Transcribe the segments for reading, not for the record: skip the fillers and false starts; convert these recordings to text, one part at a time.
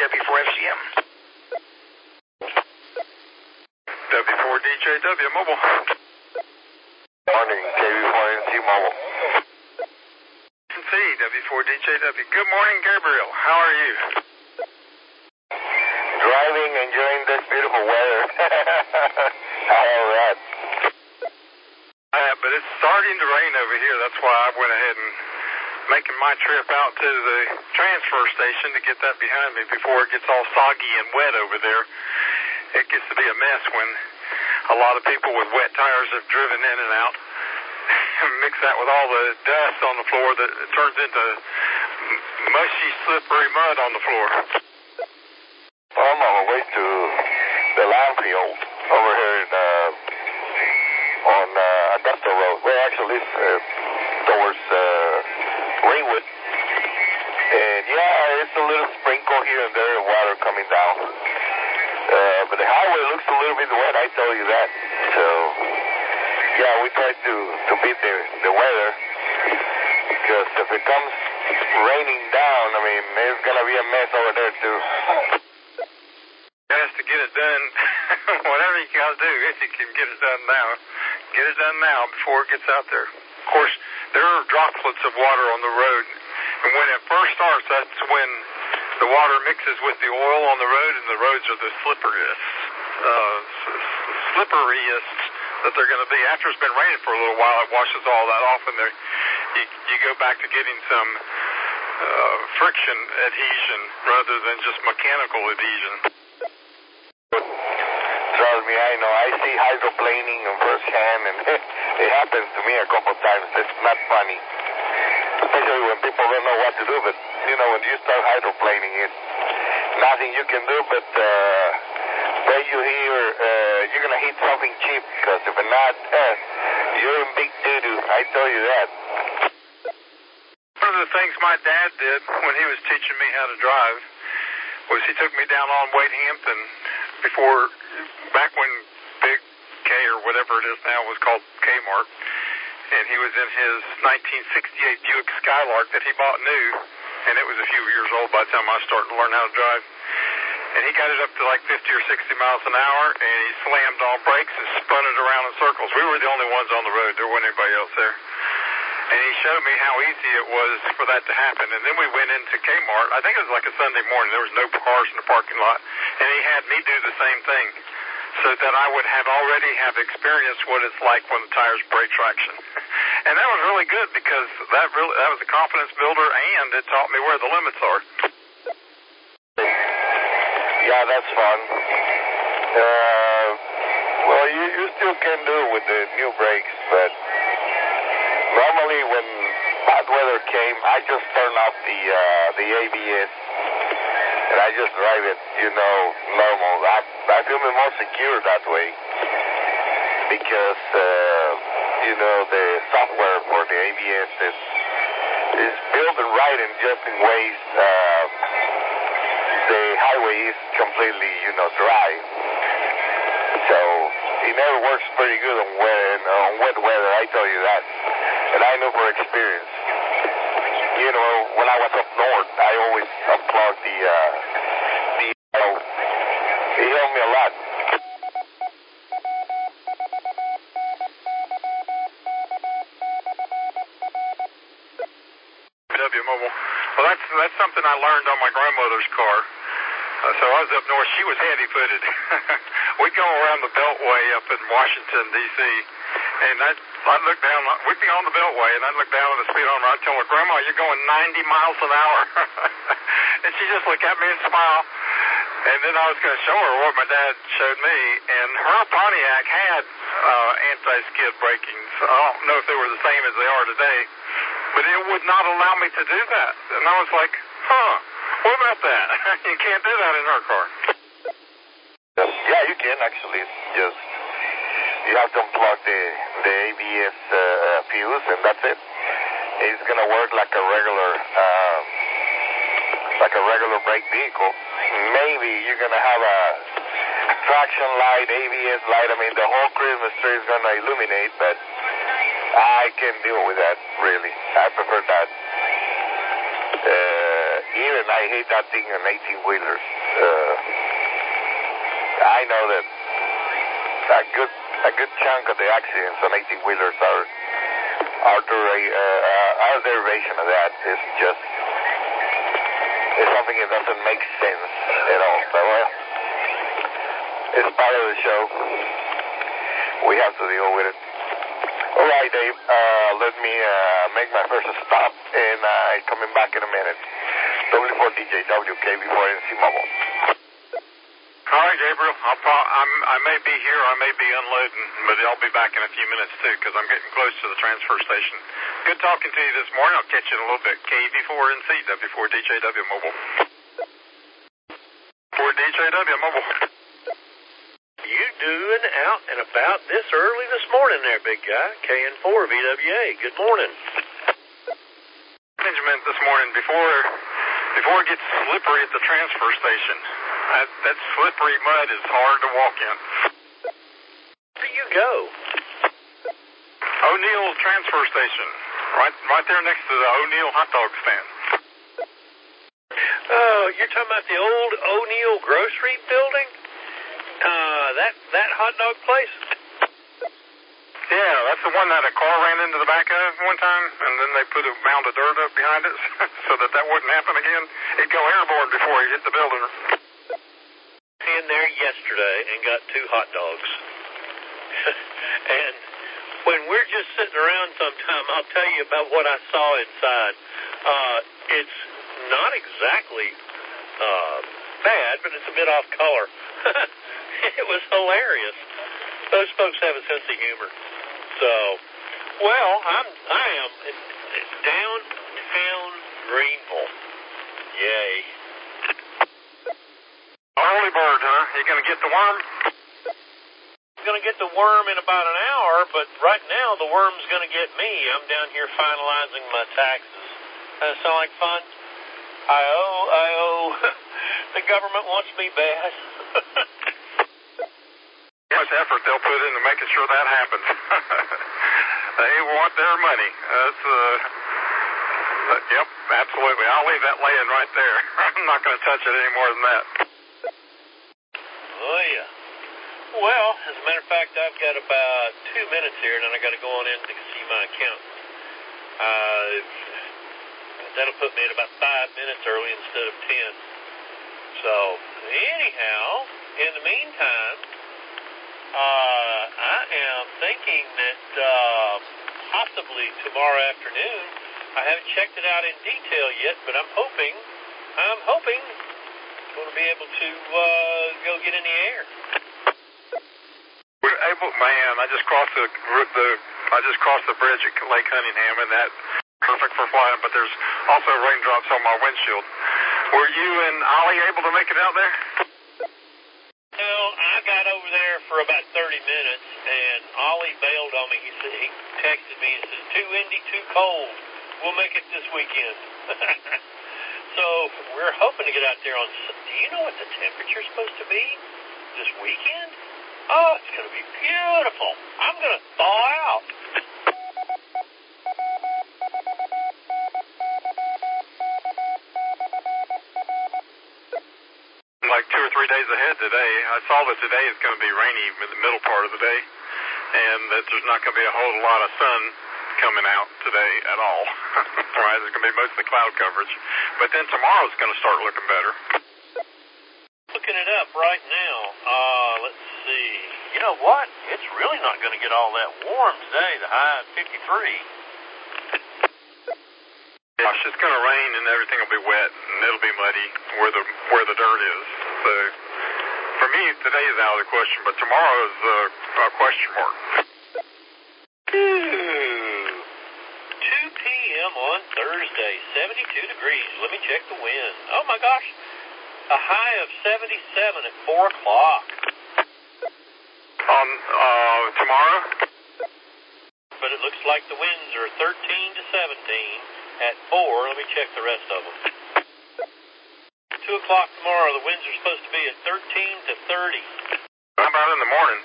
W4FCM. W4DJW Mobile. Morning, KV4NC Mobile. W4DJW. Good morning, Gabriel. How are you? Driving, enjoying this beautiful weather. All right. But it's starting to rain over here. That's why I went ahead and making my trip out to the transfer station to get that behind me before it gets all soggy and wet over there. It gets to be a mess when a lot of people with wet tires have driven in and out. Mix that with all the dust on the floor that turns into mushy, slippery mud on the floor. I'm on my way to the landfill over here on Augusta Road. Well, actually, it's towards Greenwood. And yeah, it's a little sprinkle here and there of water coming down. But the highway looks a little bit wet, I tell you that. So, yeah, we try to beat the weather. Because if it comes raining down, I mean, it's going to be a mess over there, too. Has to get it done. Whatever you got to do, if you can get it done now. Get it done now before it gets out there. Of course, there are droplets of water on the road. And when it first starts, that's when the water mixes with the oil on the road, and the roads are the slipperiest that they're going to be. After it's been raining for a little while, it washes all that off, and you go back to getting some friction adhesion rather than just mechanical adhesion. Trust me, I know. I see hydroplaning on first hand, and it happens to me a couple times. It's not funny. Especially when people don't know what to do, but, you know, when you start hydroplaning, it's nothing you can do but when you hear you're going to hit something cheap, because if not, you're in big doo-doo. I tell you that. One of the things my dad did when he was teaching me how to drive was he took me down on Wade Hampton back when Big K or whatever it is now was called Kmart. And he was in his 1968 Buick Skylark that he bought new, and it was a few years old by the time I started to learn how to drive. And he got it up to like 50 or 60 miles an hour, and he slammed on brakes and spun it around in circles. We were the only ones on the road. There wasn't anybody else there. And he showed me how easy it was for that to happen. And then we went into Kmart. I think it was like a Sunday morning. There was no cars in the parking lot. And he had me do the same thing so that I would already have experienced what it's like when the tires break traction. And that was really good because that was a confidence builder, and it taught me where the limits are. Yeah, that's fun. Well, you still can do it with the new brakes, but normally when bad weather came, I just turn off the ABS, and I just drive it, you know, normal. I feel more secure that way because, you know, the software for the ABS is built and right in just in ways the highway is completely, you know, dry. So it never works pretty good on wet weather, I tell you that. And I know for experience. You know, when I was up north, I always unplugged the it helped me a lot. W Mobile. Well, that's something I learned on my grandmother's car. So I was up north. She was heavy-footed. We'd go around the Beltway up in Washington, D.C., and I'd look down. We'd be on the Beltway, and I'd look down at the speedometer. I'd tell her, "Grandma, you're going 90 miles an hour." And she just looked at me and smiled. And then I was going to show her what my dad showed me, and her Pontiac had anti-skid braking. So I don't know if they were the same as they are today, but it would not allow me to do that. And I was like, what about that? You can't do that in her car. Yeah, you can actually. It's just you have to unplug the ABS fuse, and that's it. It's gonna work like a regular brake vehicle. Maybe you're gonna have a traction light, ABS light. I mean, the whole Christmas tree is gonna illuminate, but I can deal with that. Really, I prefer that. even I hate that thing on 18-wheelers. I know that a good chunk of the accidents on 18-wheelers are our derivation of that is just something that doesn't make sense at all. So, it's part of the show. We have to deal with it. All right, Dave. Let me make my first stop, and I'm coming back in a minute. W4DJW, KB4NC Mobile. All right, Gabriel. I may be here, I may be unloading, but I'll be back in a few minutes, too, because I'm getting close to the transfer station. Good talking to you this morning. I'll catch you in a little bit. KB4NC, W4DJW Mobile. 4DJW Mobile. You doing out and about this early this morning there, big guy? KN4 VWA. Good morning. Management this morning before it gets slippery at the transfer station. That slippery mud is hard to walk in. Where do you go? O'Neill transfer station. Right there next to the O'Neill hot dog stand. Oh, you're talking about the old O'Neill grocery building? That hot dog place? Yeah, that's the one that a car ran into the back of one time, and then they put a mound of dirt up behind it so that wouldn't happen again. It'd go airborne before it hit the building. In there yesterday and got 2 hot dogs. And when we're just sitting around sometime, I'll tell you about what I saw inside. It's not exactly bad, but it's a bit off color. It was hilarious. Those folks have a sense of humor. So, well, I am downtown Greenville. Yay. Early bird, huh? You gonna get the worm? I'm gonna get the worm in about an hour, but right now the worm's gonna get me. I'm down here finalizing my taxes. That sound like fun? I owe. The government wants me bad. How much effort they'll put into making sure that happens. They want their money. Yep, absolutely. I'll leave that laying right there. I'm not going to touch it any more than that. Oh, yeah. Well, as a matter of fact, I've got about 2 minutes here, and then I got to go on in to see my accountant. That'll put me at about 5 minutes early instead of 10. So, anyhow, in the meantime, I am thinking that possibly tomorrow afternoon. I haven't checked it out in detail yet, but I'm hoping going to be able to go get in the air. We're able, man. I just crossed the bridge at Lake Cunningham, and that's perfect for flying. But there's also raindrops on my windshield. Were you and Ollie able to make it out there? Well, I got over there for about 30 minutes, and Ollie bailed on me. He texted me and said, "Too windy, too cold. We'll make it this weekend." So we're hoping to get out there on. Do you know what the temperature's supposed to be this weekend? Oh, it's going to be beautiful. I'm going to thaw out. Like 2 or 3 days ahead today. I saw that today is going to be rainy in the middle part of the day, and that there's not going to be a whole lot of sun coming out today at all. Right, there's going to be mostly cloud coverage. But then tomorrow's going to start looking better. Looking it up right now. Let's see. You know what? It's really not going to get all that warm today. The high at 53. Gosh, it's going to rain and everything will be wet and it'll be muddy where the dirt is. So for me, today is out of the question, but tomorrow is a question mark. 2 p.m. on Thursday, 72 degrees. Let me check the wind. Oh my gosh, a high of 77 at 4 o'clock. On tomorrow? But it looks like the winds are 13 to 17 at 4. Let me check the rest of them. 2 o'clock tomorrow, the winds are supposed to be at 13 to 30. How about in the morning?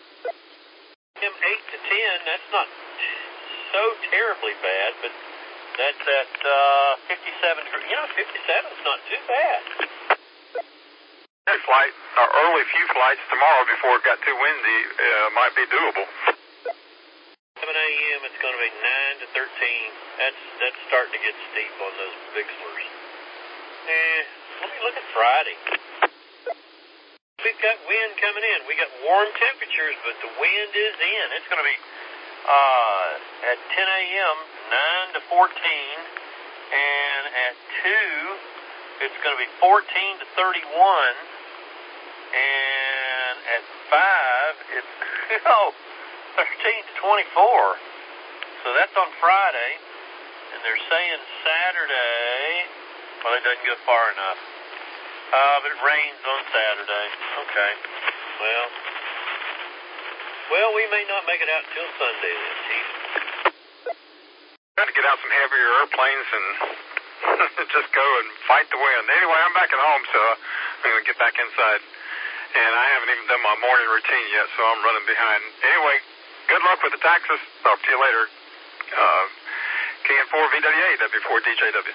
8 to 10, that's not so terribly bad, but That's at 57. 57's not too bad. Flight, or early few flights tomorrow before it got too windy might be doable. 7 a.m. it's going to be 9 to 13. That's starting to get steep on those Bixlers. Let me look at Friday. We've got wind coming in. We got warm temperatures, but the wind is in. It's going to be at 10 a.m. 9 to 14, and at 2 it's going to be 14 to 31, and at 5 it's 13 to 24. So that's on Friday, and they're saying Saturday. Well, it doesn't go far enough. But it rains on Saturday. Okay. Well, we may not make it out until Sunday then, Chief. Got to get out some heavier airplanes and just go and fight the wind. Anyway, I'm back at home, so I'm going to get back inside. And I haven't even done my morning routine yet, so I'm running behind. Anyway, good luck with the taxes. Talk to you later. KN4 VWA, W4 DJW.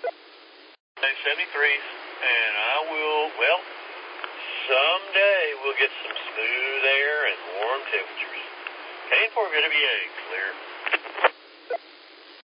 73s, and I will, someday we'll get some smooth air and warm temperatures. KN4 VWA, clear.